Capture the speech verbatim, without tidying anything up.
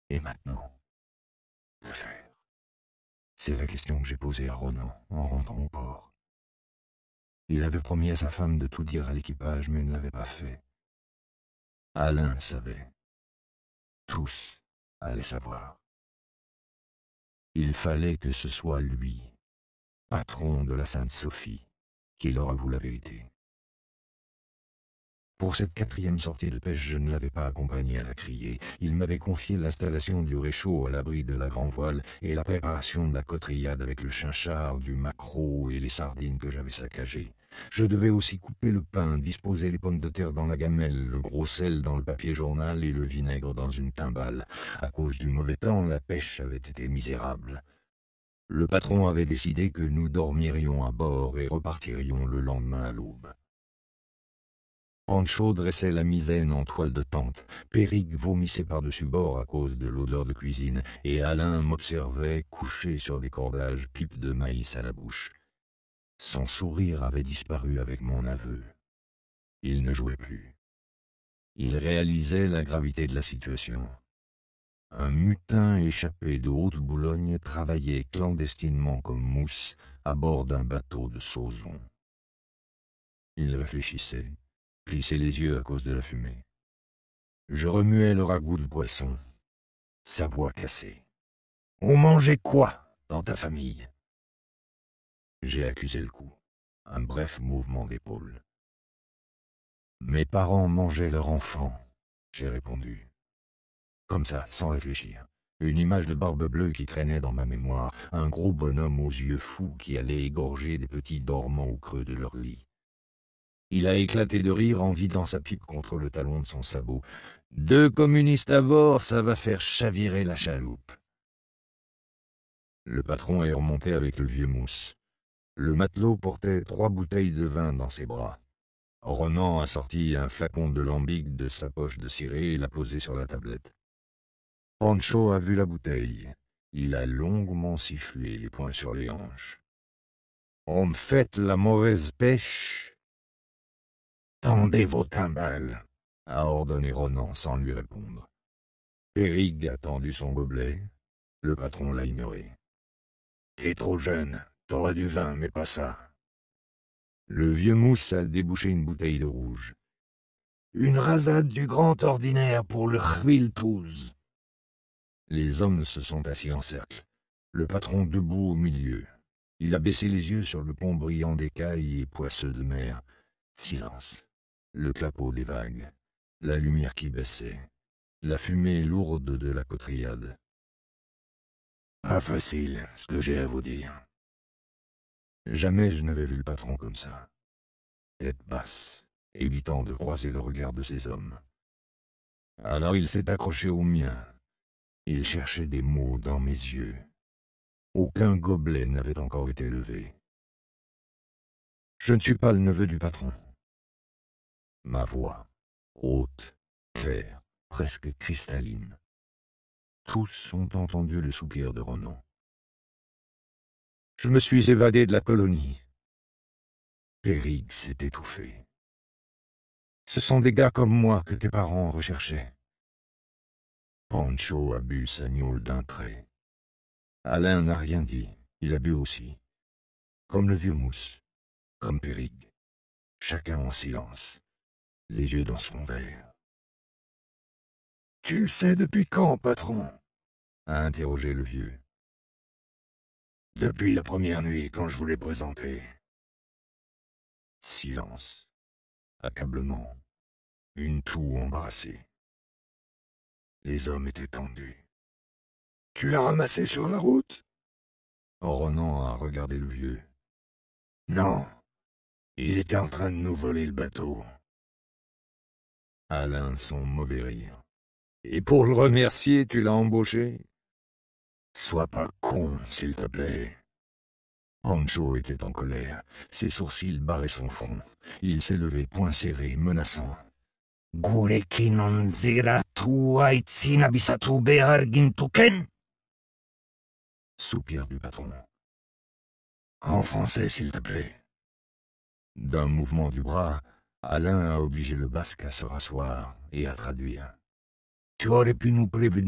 Et maintenant, que faire? C'est la question que j'ai posée à Ronan en rentrant au port. Il avait promis à sa femme de tout dire à l'équipage, mais ne l'avait pas fait. Alain savait. Tous allaient savoir. Il fallait que ce soit lui, patron de la Sainte-Sophie, qui leur avoue la vérité. Pour cette quatrième sortie de pêche, je ne l'avais pas accompagné à la criée. Il m'avait confié l'installation du réchaud à l'abri de la grand-voile et la préparation de la cotrillade avec le chinchard, du maquereau et les sardines que j'avais saccagées. Je devais aussi couper le pain, disposer les pommes de terre dans la gamelle, le gros sel dans le papier journal et le vinaigre dans une timbale. À cause du mauvais temps, la pêche avait été misérable. Le patron avait décidé que nous dormirions à bord et repartirions le lendemain à l'aube. Pancho dressait la misaine en toile de tente, Périgue vomissait par-dessus bord à cause de l'odeur de cuisine, et Alain m'observait couché sur des cordages, pipe de maïs à la bouche. Son sourire avait disparu avec mon aveu. Il ne jouait plus. Il réalisait la gravité de la situation. Un mutin échappé de Haute-Boulogne travaillait clandestinement comme mousse à bord d'un bateau de Sauzon. Il réfléchissait, plissait les yeux à cause de la fumée. Je remuais le ragoût de poisson. Sa voix cassée. « On mangeait quoi dans ta famille ?» J'ai accusé le coup. Un bref mouvement d'épaule. « Mes parents mangeaient leur enfant », j'ai répondu. Comme ça, sans réfléchir. Une image de Barbe Bleue qui traînait dans ma mémoire, un gros bonhomme aux yeux fous qui allait égorger des petits dormants au creux de leur lit. Il a éclaté de rire en vidant sa pipe contre le talon de son sabot. « Deux communistes à bord, ça va faire chavirer la chaloupe. » Le patron est remonté avec le vieux mousse. Le matelot portait trois bouteilles de vin dans ses bras. Ronan a sorti un flacon de lambic de sa poche de ciré et l'a posé sur la tablette. Pancho a vu la bouteille. Il a longuement sifflé, les poings sur les hanches. « On me fait la mauvaise pêche !»« Tendez vos timbales !» a ordonné Ronan sans lui répondre. Périgue a tendu son gobelet. Le patron l'a ignoré. « T'es trop jeune, t'auras du vin, mais pas ça. » Le vieux mousse a débouché une bouteille de rouge. « Une rasade du grand ordinaire pour le Chviltouz. » Les hommes se sont assis en cercle. Le patron debout au milieu. Il a baissé les yeux sur le pont brillant d'écailles et poisseux de mer. Silence. Le clapot des vagues. La lumière qui baissait. La fumée lourde de la cotrillade. Pas facile, ce que j'ai à vous dire. Jamais je n'avais vu le patron comme ça. Tête basse, évitant de croiser le regard de ces hommes. Alors il s'est accroché au mien. Il cherchait des mots dans mes yeux. Aucun gobelet n'avait encore été levé. Je ne suis pas le neveu du patron. Ma voix, haute, claire, presque cristalline. Tous ont entendu le soupir de Ronan. Je me suis évadé de la colonie. Périgue s'est étouffé. Ce sont des gars comme moi que tes parents recherchaient. Pancho a bu sa gnôle d'un trait. Alain n'a rien dit, il a bu aussi. Comme le vieux mousse, comme Périgue. Chacun en silence, les yeux dans son verre. « Tu le sais depuis quand, patron ?» a interrogé le vieux. « Depuis la première nuit, quand je vous l'ai présenté. » Silence, accablement, une toux embrassée. Les hommes étaient tendus. « Tu l'as ramassé sur la route ?» Ronan a regardé le vieux. « Non, il était en train de nous voler le bateau. » Alain, son mauvais rire. « Et pour le remercier, tu l'as embauché ?»« Sois pas con, s'il te plaît. » Pancho était en colère. Ses sourcils barraient son front. Il s'est levé, poing serré, menaçant. « Gureki non zira tu aitzina bisatu behar gintuken ?» Soupir du patron. « En français, s'il te plaît. » D'un mouvement du bras, Alain a obligé le basque à se rasseoir et à traduire. « Tu aurais pu nous prévenir. »